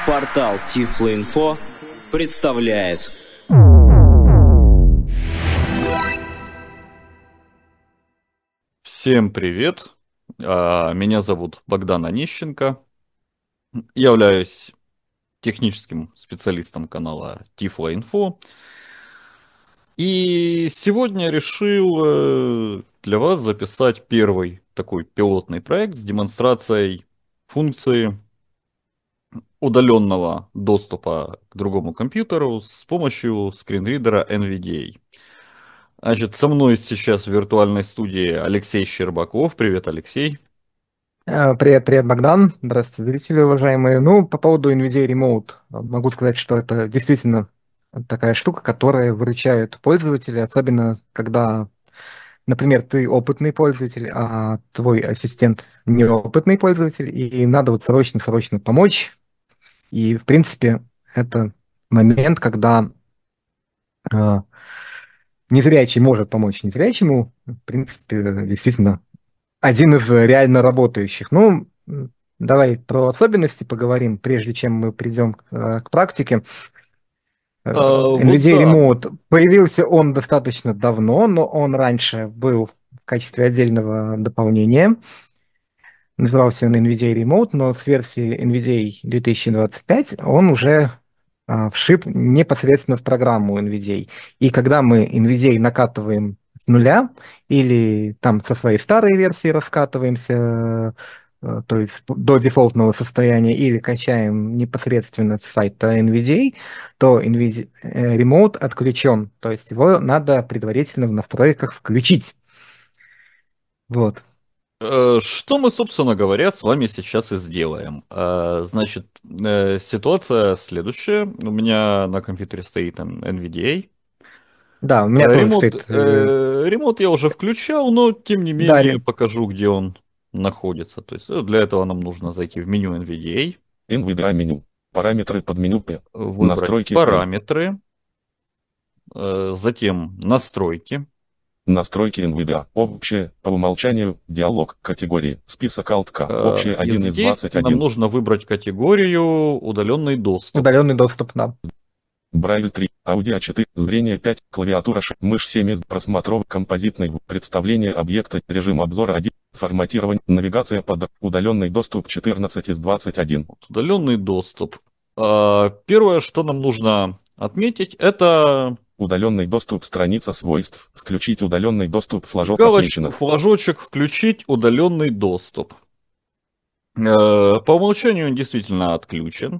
Портал Тифлоинфо представляет. Всем привет! Меня зовут Богдан Онищенко. Являюсь техническим специалистом канала Тифлоинфо. И сегодня решил для вас записать первый такой пилотный проект с демонстрацией функции удаленного доступа к другому компьютеру с помощью скринридера NVDA. Значит, со мной сейчас в виртуальной студии Алексей Щербаков. Привет, Алексей. Привет, привет, Богдан. Здравствуйте, зрители уважаемые. По поводу NVIDIA Remote могу сказать, что это действительно такая штука, которая выручает пользователя, особенно когда, например, ты опытный пользователь, а твой ассистент неопытный пользователь, и надо вот срочно-срочно помочь. И, в принципе, это момент, когда э, незрячий может помочь незрячему. В принципе, действительно один из реально работающих. Давай про особенности поговорим, прежде чем мы придем к практике. Вот NVIDIA да. Remote появился он достаточно давно, но он раньше был в качестве отдельного дополнения. Назывался он NVIDIA Remote, но с версии NVIDIA 2025 он уже вшит непосредственно в программу NVIDIA. И когда мы NVIDIA накатываем с нуля или там со своей старой версии раскатываемся, то есть до дефолтного состояния, или качаем непосредственно с сайта NVIDIA, то NVIDIA Remote отключен. То есть его надо предварительно в настройках включить. Вот. Что мы, собственно говоря, с вами сейчас и сделаем. Значит, ситуация следующая. У меня на компьютере стоит NVDA. Да, у меня тоже Ремонт, стоит... ремонт я уже включал, но тем не Да, менее покажу, где он находится. То есть для этого нам нужно зайти в меню NVDA, NVIDIA меню. Параметры под меню P. выбрать Настройки P. параметры, затем настройки. Настройки NVIDIA. Общее. По умолчанию. Диалог. Категории. Список Alt-K. Общее И 1 из здесь нам 21. нужно выбрать категорию удаленный доступ. удаленный доступ, да. Брайль 3. Аудио 4. Зрение 5. Клавиатура 6. Мышь 7 из просмотров. Композитный. Представление объекта. Режим обзора 1. Форматирование. Навигация под. Удаленный доступ 14 из 21. Удаленный доступ. Первое, что нам нужно отметить, это Удаленный доступ. Страница свойств. Включить удаленный доступ. Флажок галочку, отмечено. флажочек «Включить удаленный доступ». По умолчанию он действительно отключен.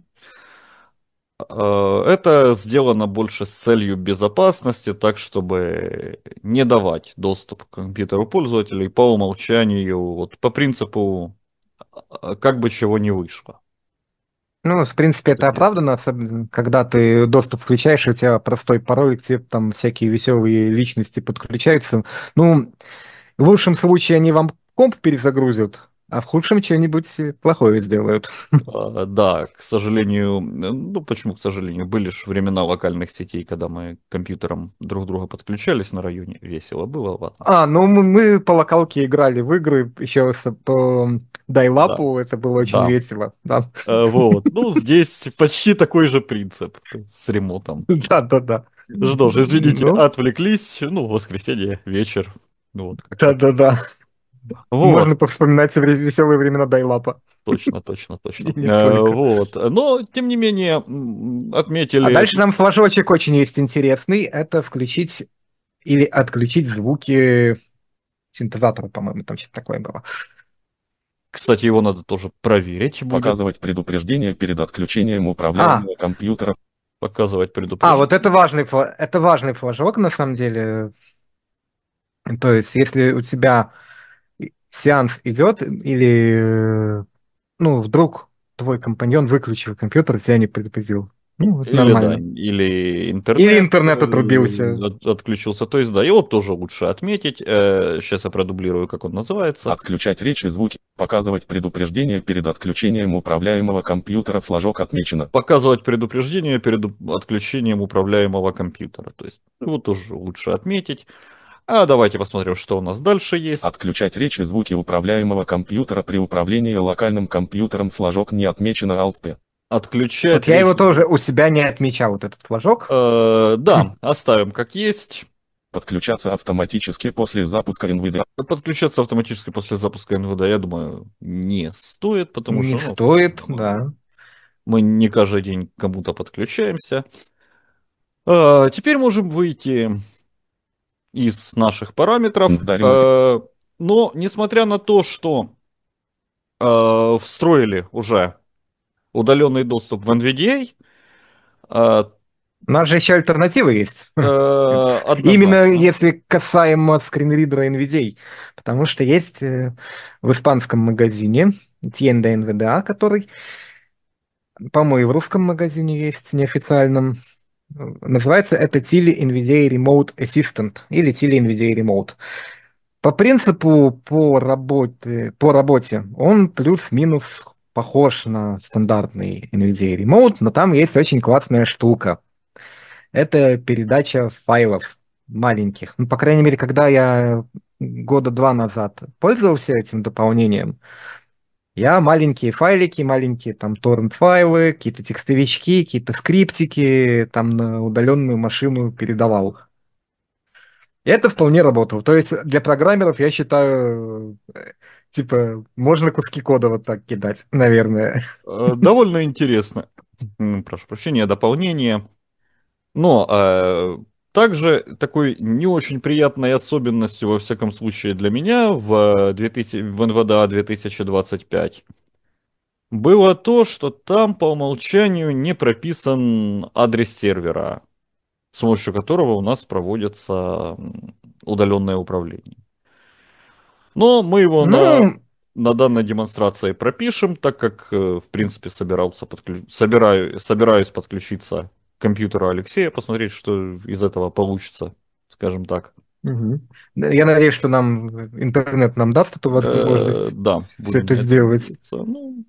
Это сделано больше с целью безопасности, так чтобы не давать доступ к компьютеру пользователей по умолчанию, вот по принципу, как бы чего не вышло. В принципе, это оправдано, особенно когда ты доступ включаешь, и у тебя простой пароль, к тебе там всякие веселые личности подключаются. В лучшем случае они вам комп перезагрузят, а в худшем что-нибудь плохое сделают. Да, к сожалению, ну почему к сожалению, были же времена локальных сетей, когда мы к компьютерам друг друга подключались на районе, весело было, ладно. Мы по локалке играли в игры, еще по Да, дайлапу, это было очень да. весело, да. Вот, ну здесь почти такой же принцип с ремонтом. Да-да-да. Что ж, извините, Ну, отвлеклись, воскресенье, вечер, вот как-то. да-да-да. Вот, Можно повспоминать веселые времена дайлапа. точно, точно, точно. И не только. Вот, но тем не менее А отметили. дальше нам флажочек очень есть интересный. Это включить или отключить звуки синтезатора, по-моему, там что-то такое было. Кстати, его надо тоже проверить будет. Показывать предупреждение перед отключением управляемого компьютера. Показывать предупреждение. Вот это важный флажок, на самом деле. То есть, если у тебя сеанс идет, или вдруг твой компаньон выключил компьютер, тебя не предупредил. Это Или да, нормально. или Или интернет интернет отрубился. отключился. То есть, да, его тоже лучше отметить. Сейчас я продублирую, как он называется. Отключать речь и звуки. Показывать предупреждение перед отключением управляемого компьютера. Флажок отмечено. Показывать предупреждение перед отключением управляемого компьютера. То есть, его тоже лучше отметить. А давайте посмотрим, что у нас дальше есть. Отключать речь и звуки управляемого компьютера при управлении локальным компьютером. Флажок не отмечено. Alt-P. Отключать Вот я его речь. тоже у себя не отмечал, вот этот флажок. Да, оставим как есть. Подключаться автоматически после запуска NVIDIA. Подключаться автоматически после запуска НВД, я думаю, не стоит, потому Не что стоит, да. мы не каждый день к кому-то подключаемся. Теперь можем выйти из наших параметров. Но, несмотря на то, что встроили уже удаленный доступ в NVDA, У нас же еще альтернативы есть. Именно однозначно. если касаемо скринридера NVDA. Потому что есть в испанском магазине Tienda NVDA, который, по-моему, и в русском магазине есть, неофициальном. Называется это Tile NVDA Remote Assistant или Tile NVDA Remote. По принципу, по работе он плюс-минус похож на стандартный NVIDIA Remote, но там есть очень классная штука. Это передача файлов маленьких. Ну, по крайней мере, когда я года 2 назад пользовался этим дополнением, я маленькие файлики, маленькие там торрент-файлы, какие-то текстовички, какие-то скриптики там на удаленную машину передавал. И это вполне работало. То есть для программеров, я считаю, типа, можно куски кода вот так кидать, наверное. Довольно интересно. Прошу прощения, дополнение. Но также такой не очень приятной особенностью, во всяком случае для меня, в НВДА 2025 было то, что там по умолчанию не прописан адрес сервера, с помощью которого у нас проводится удаленное управление. Но мы его Ну, на данной демонстрации пропишем, так как, в принципе, собираюсь подключиться к компьютеру Алексея, посмотреть, что из этого получится, скажем так. мгм. Да, я надеюсь, что нам интернет нам даст эту возможность Да, все будем это на это сделать. надеяться. Ну,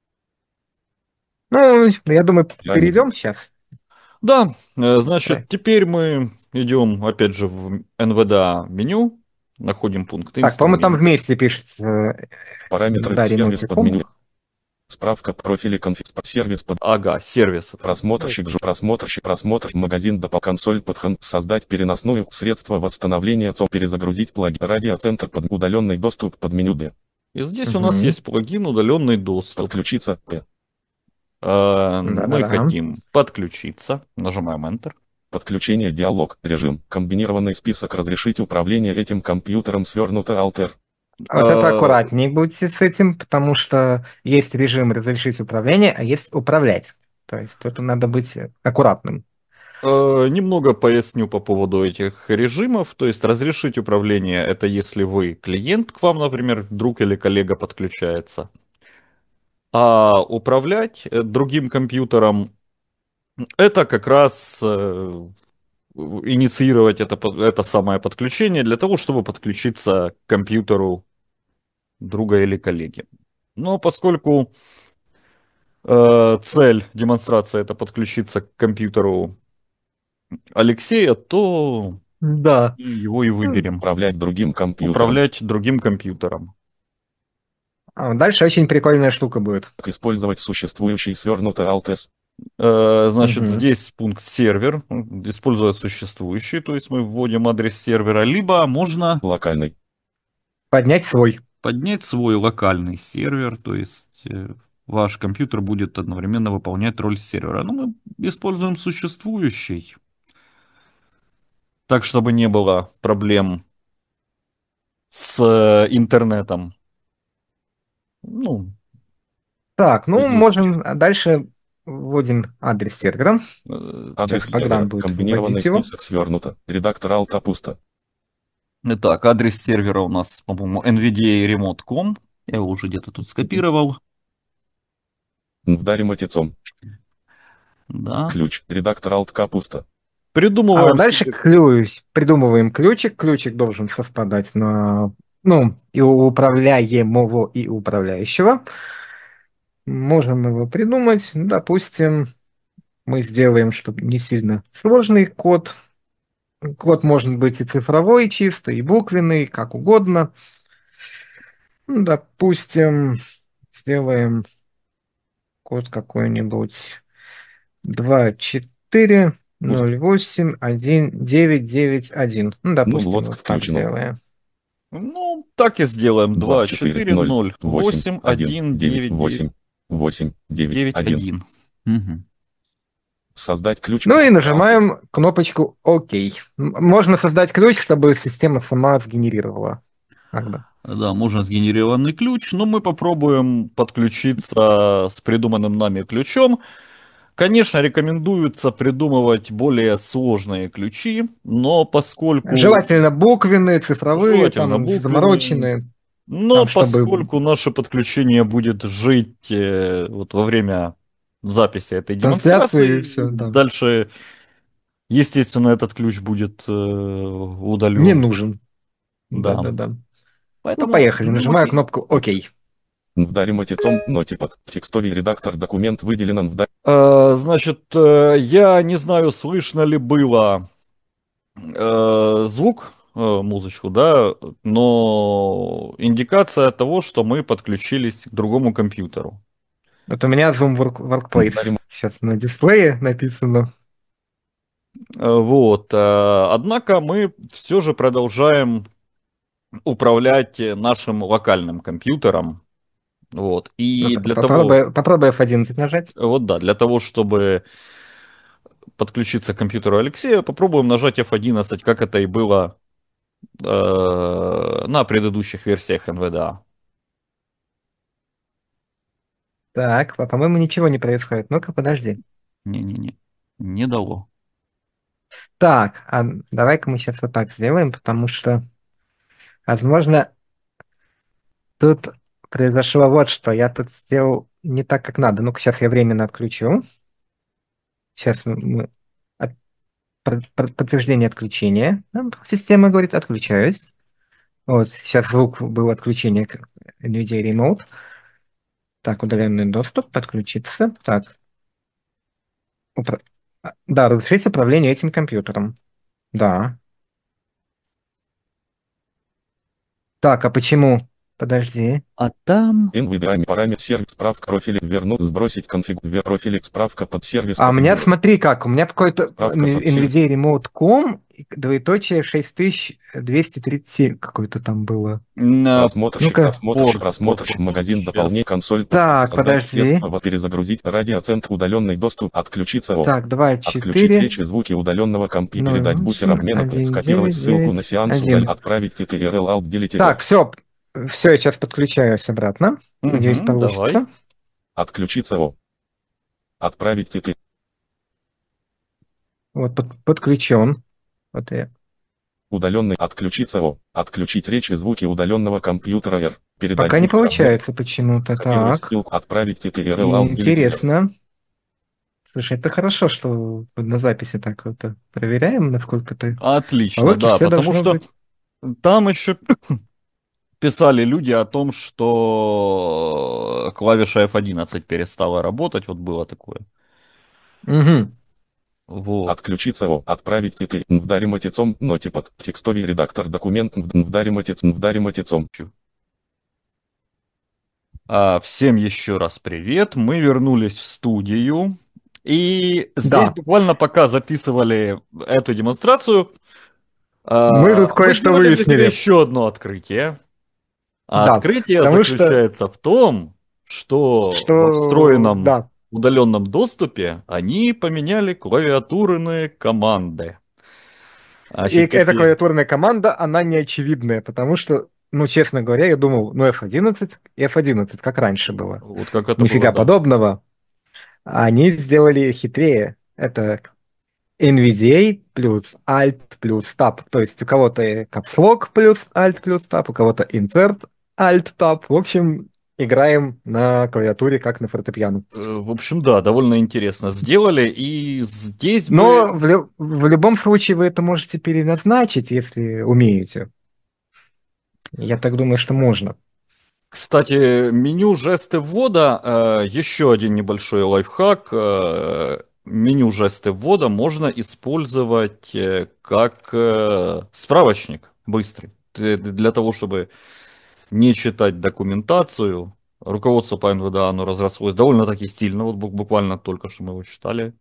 Ну, я думаю, Я не перейдем сейчас. да, Давай. значит, теперь мы идем, опять же, в НВДА меню, находим пункт Так, по-моему, там инструменты. вместе пишется Параметры да, сервис под ремотиком. меню. Справка профиля сервис под Ага, сервис. просмотрщик, просмотр, магазин консоль под создать переносную, средство восстановления, перезагрузить плагин, радиоцентр под удаленный доступ под меню D. И здесь у нас Мгм. есть плагин удаленный доступ. Подключиться, P. Мы Да-да-да. хотим подключиться. Нажимаем Enter. Подключение, диалог, режим, комбинированный список, разрешить управление этим компьютером, свернуто, Alter. Вот это Э, аккуратнее будьте с этим, потому что есть режим разрешить управление, а есть управлять. То есть тут надо быть аккуратным. Немного поясню по поводу этих режимов. То есть разрешить управление — это если вы клиент, к вам, например, друг или коллега подключается. А управлять другим компьютером — это как раз инициировать это самое подключение для того, чтобы подключиться к компьютеру друга или коллеги. Но поскольку цель демонстрации — это подключиться к компьютеру Алексея, то Да. и его и выберем. Управлять другим компьютером. Управлять другим компьютером. Дальше очень прикольная штука будет. Как использовать существующий свернуто, Alt-S. Значит, Мгм. здесь пункт сервер, используя существующий, то есть мы вводим адрес сервера, либо можно Локальный. Поднять свой. поднять свой локальный сервер, то есть ваш компьютер будет одновременно выполнять роль сервера. Но мы используем существующий, так чтобы не было проблем с интернетом. Ну, Так, ну Есть. можем дальше вводим адрес сервера. Адрес Сейчас Богдан сервера. будет Комбинированный вводить его. список свернуто. Редактор Alt пусто. итак, адрес сервера у нас, по-моему, nvda-remote.com. Я его уже где-то тут скопировал. Вдарим отецом. Да. Ключ. Редактор Alt пусто. Придумываем Дальше себе... придумываем ключик. Ключик должен совпадать на, ну, и у управляемого, и у управляющего. Можем его придумать. Допустим, мы сделаем, чтобы не сильно сложный код. Код может быть и цифровой чисто, и буквенный, как угодно. Ну, допустим, сделаем Код какой-нибудь 2, 4, Пусть. 0, 8, 1, 9, 9, 1. Ну, Ну, допустим, лоцк вот так включено. сделаем. Ну, так и сделаем. 2, 2, 4, 4, 0, 0, 8, 8, 1, 1, 9, 9, 9, 8, 8, 9, 9, 1. 1. Мгм. Создать ключ. Ну и нажимаем кнопочку ОК. Можно создать ключ, чтобы система сама сгенерировала. Как бы. Да, можно сгенерированный ключ, но мы попробуем подключиться с придуманным нами ключом. Конечно, рекомендуется придумывать более сложные ключи, но поскольку Желательно буквенные, цифровые, желательно там буквенные, замороченные, но там, чтобы поскольку наше подключение будет жить вот во время записи этой трансляции и демонстрации, все, да. дальше, естественно, этот ключ будет Не удален. нужен. Да. Да-да-да. Ну, Поэтому, поехали. ну Нажимаю окей. кнопку ОК. Вдарим отецом, нотипад. Текстовый редактор документ выделен в Значит, я не знаю, слышно ли было звук, музычку, да, но индикация того, что мы подключились к другому компьютеру. Вот у меня Zoom Workplace. Вдарим Сейчас на дисплее написано. Вот. Однако мы все же продолжаем управлять нашим локальным компьютером. Вот. Ну, И для того, попробуй F11 нажать. вот да, для того, чтобы подключиться к компьютеру Алексея, попробуем нажать F11, как это и было на предыдущих версиях NVDA. Так, по-моему, ничего не происходит. Ну-ка, подожди. Не-не-не, не дало. Так, а давай-ка мы сейчас вот так сделаем, потому что, возможно, тут произошло вот что. Я тут сделал не так, как надо. Ну-ка, сейчас я временно отключу. Сейчас мы... Подтверждение отключения. Система говорит, отключаюсь. Вот, сейчас звук был отключение к NVIDIA Remote. Так, удаленный доступ, подключиться. Так, да, разрешить управление этим компьютером. Да. Так, а почему? Подожди. А там... NVDA параметр сервис справка профиля вернуть сбросить профиль справка под сервис А у меня, смотри как, у меня какой-то Справка под NVIDIA Remote.com, двоеточие 6237 какой-то там было. просмотрщик, Ну-ка. просмотрщик, магазин, Щас. дополнение, консоль, Так, создать подожди. средства, перезагрузить, радиоцентр, удаленный доступ, отключиться, Так, 2, отключить 4, речь и звуки удаленного компьютера, передать 0, буфер 8, обмена, 1, скопировать 9, ссылку на 9, сеанс, 1. отправить TTRL, Alt, Delete. Так, все, я сейчас подключаюсь обратно. Надеюсь, Мгм, давай. получится. Отключиться, отправить TT. Вот, подключен. Вот я. Удаленный, отключиться, отключить речь и звуки удаленного компьютера, передать Пока не буфер обмена, получается почему-то. скопировать Так, ссылку, отправить TTRL, Alt, Delete. интересно. Слушай, это хорошо, что на записи так вот проверяем, насколько ты... Отлично, Локи да, все потому должно что быть. там еще писали люди о том, что клавиша F11 перестала работать, вот было такое. Угу. Вот. Отключиться, отправить TT, вдарим отецом, нотипад, текстовый редактор документ, вдарим отецом. Всем еще раз привет. Мы вернулись в студию. И здесь Да, буквально пока записывали эту демонстрацию, мы тут мы кое-что сделали для себя выяснили. еще одно открытие. А Да, открытие потому что, заключается в том, что во что, встроенном да, удаленном доступе они поменяли клавиатурные команды. и Значит, эта эти... клавиатурная команда, она не очевидная, потому что, ну, честно говоря, я думал, ну, F11 и F11, как раньше было. Вот как это было, Нифига да. подобного. Они сделали хитрее. Это NVDA плюс Alt плюс Tab. То есть у кого-то Caps Lock плюс Alt плюс Tab, у кого-то Insert Alt Tab. В общем, играем на клавиатуре, как на фортепиано. В общем, да, довольно интересно сделали. И здесь бы... Но в любом случае вы это можете переназначить, если умеете. Я так думаю, что можно. Кстати, меню жесты ввода, еще один небольшой лайфхак. Меню жесты ввода можно использовать как справочник быстрый. Для того, чтобы не читать документацию, Руководство по НВДА, оно разрослось довольно-таки стильно, вот буквально только что мы его читали.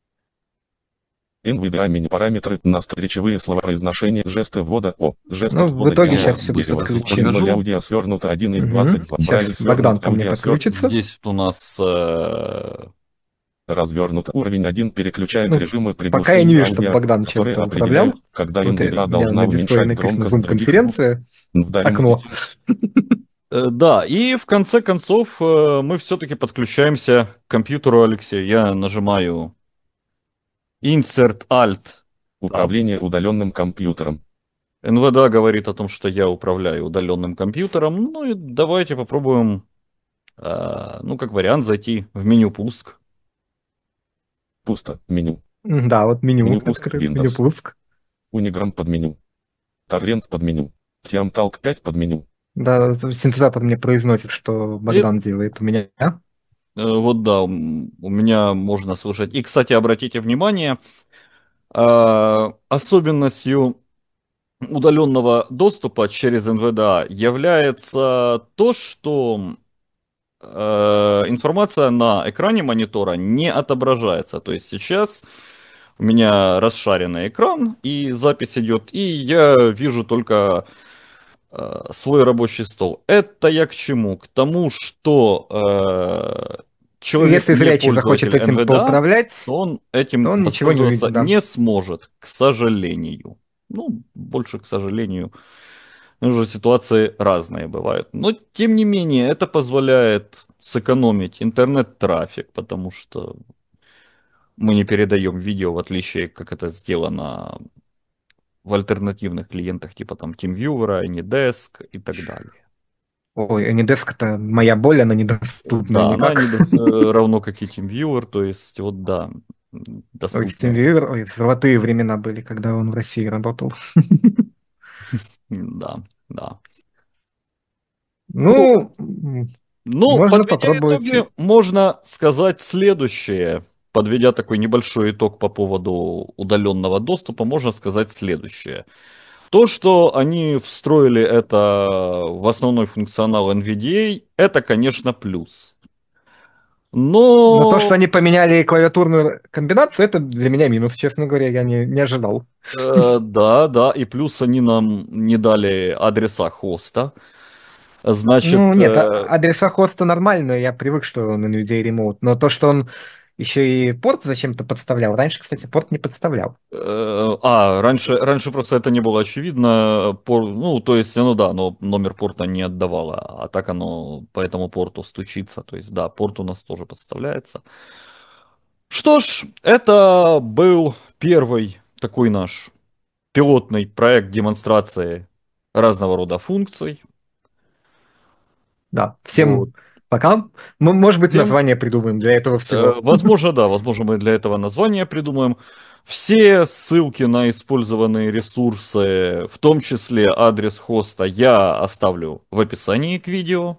NVDA мини-параметры, речевые слова произношения, жесты ввода, жесты Ну, в ввода итоге перевода, сейчас все будет перевод. подключено. 1.0 аудио свернуто 1 из 20, Брайли Сейчас Богдан свернут, ко мне аудио свернут, подключится. Здесь вот у нас развернут. Уровень 1 переключает Ну, режимы пока я не приглушения вижу, чтобы аудио, Богдан которые чем-то определяют, управлял. когда Вот у NVDA меня должна на дисплее уменьшать написано громкость других звуков. Zoom-конференция, Вдали окно. да, и в конце концов мы все-таки подключаемся к компьютеру Алексея. Я нажимаю Insert Alt. Управление удаленным компьютером. НВДА говорит о том, что я управляю удаленным компьютером. Ну и давайте попробуем, ну как вариант, зайти в меню пуск. Пусто. Меню. Да, вот меню Меню пуск. открыт, меню Windows. пуск. Униграм под меню. Торрент под меню. Tiamtalk 5 под меню. Да, синтезатор мне произносит, что Богдан делает у меня. Вот да, у меня можно слышать. И, кстати, обратите внимание, особенностью удаленного доступа через НВДА является то, что информация на экране монитора не отображается. То есть сейчас у меня расшаренный экран, и запись идет, и я вижу только свой рабочий стол. Это я к чему? К тому, что человек, Если не зрячий захочет пользователь этим НВДА, поуправлять, то он то этим он ничего не воспользоваться увидит, да. не сможет, к сожалению. Ну, больше, к сожалению. Уже ситуации разные бывают. Но, тем не менее, это позволяет сэкономить интернет-трафик, потому что мы не передаем видео, в отличие, как это сделано в альтернативных клиентах, типа там TeamViewer, AnyDesk и так далее. Ой, Anydesk — это моя боль, она недоступна Да, она никак. равно как и TeamViewer, то есть вот да, Ой, доступно. TeamViewer, ой, золотые времена были, когда он в России работал. Да, да. Ну, Ну, можно подведя попробовать. итоги, можно сказать следующее. Подведя такой небольшой итог по поводу удаленного доступа, можно сказать следующее. То, что они встроили это в основной функционал NVDA, это, конечно, плюс. Но то, что Но они поменяли клавиатурную комбинацию, это для меня минус, честно говоря, я не ожидал. да, да, и плюс они нам не дали адреса хоста. Ну, Значит, нет, адреса хоста нормальные, я привык, что он NVIDIA Remote, но то, что он еще и порт зачем-то подставлял. Раньше, кстати, порт не подставлял. раньше просто это не было очевидно. Ну, то есть, ну да, но номер порта не отдавало, а так оно по этому порту стучится. То есть, да, порт у нас тоже подставляется. Что ж, это был первый такой наш пилотный проект демонстрации разного рода функций. Да, Вот. всем пока. Мы, может быть, Всем, название придумаем для этого всего. возможно, да, возможно, мы для этого название придумаем. Все ссылки на использованные ресурсы, в том числе адрес хоста, я оставлю в описании к видео.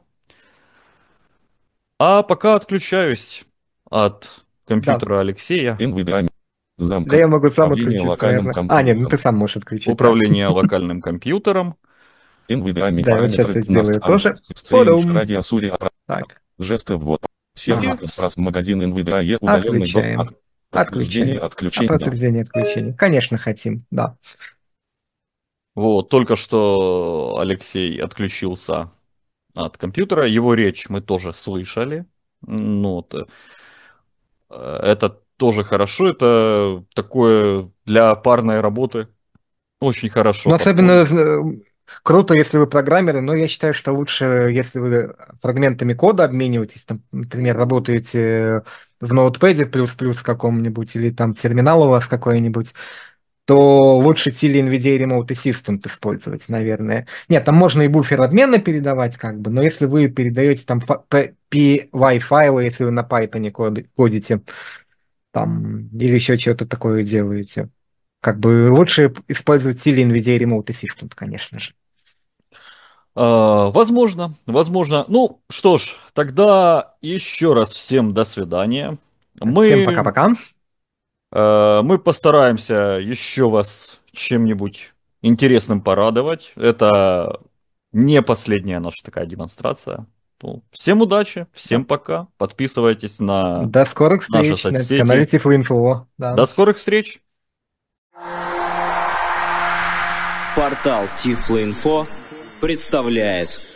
А пока отключаюсь от Да, компьютера Алексея. NVDA. да, Замка. я могу сам Управление отключиться, локальным наверное. А, нет, ну ты компьютером. сам можешь отключить, да. Управление локальным компьютером. NVDA Да, вот сейчас параметры. я сделаю тоже. Сцеюш Подум. радио Сури. Так, Жесты ввод. Сервис. Ага. Магазин NVDA. Удаленный доступ. отключаем. Подтверждение Отключаем. отключения. Подтверждение отключения. Конечно, хотим, да. Вот, только что Алексей отключился от компьютера. Его речь мы тоже слышали. Ну, вот, это тоже хорошо. Это такое для парной работы очень хорошо Ну, особенно подходит. круто, если вы программеры, но я считаю, что лучше, если вы фрагментами кода обмениваетесь, там, например, работаете в ноутпэде плюс-плюс каком-нибудь, или там терминал у вас какой-нибудь, то лучше Tile NVIDIA Remote Assistant использовать, наверное. Нет, там можно и буфер обмена передавать, как бы, но если вы передаете там PY файлы, если вы на Python кодите, там, или еще что-то такое делаете, как бы лучше использовать Tile NVIDIA Remote Assistant, конечно же. Возможно, возможно. Ну, что ж, тогда еще раз всем до свидания. Всем Мы, пока-пока. мы постараемся еще вас чем-нибудь интересным порадовать. Это не последняя наша такая демонстрация. Всем удачи, всем пока. Подписывайтесь на До скорых наши встреч на соцсети. канале Тифлоинфо. Да. До скорых встреч. Портал Tiflo.info представляет